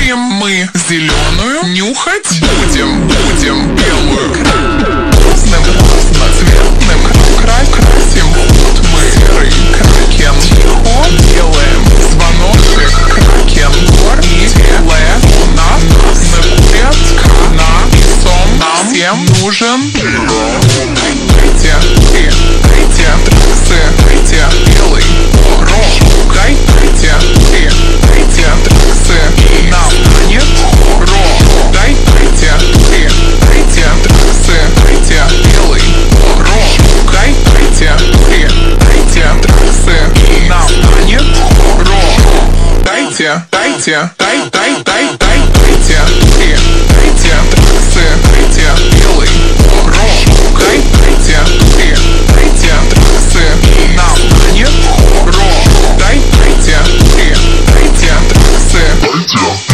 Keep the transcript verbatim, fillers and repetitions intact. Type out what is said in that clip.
будем мы зеленую нюхать? Будем, будем белую красным, разноцветным край красим ход мы. Серый кракен тихо делаем звоночек кракен гор и теле у нас накурят крана и сон нам всем нужен. Дайте, и дайте трассы, дайте белый порог, дайте, и дайте трассы, и нам станет урок. Дайте, и дайте трассы, дайте белый порог, дайте, и дайте трассы, и нам станет урок. Дайте, дайте, дай, дай, дай, дай, дайте, и дайте трассы, дайте белый порог, дайте, и дайте трассы, и нам станет урок. Дайте, и дайте трассы.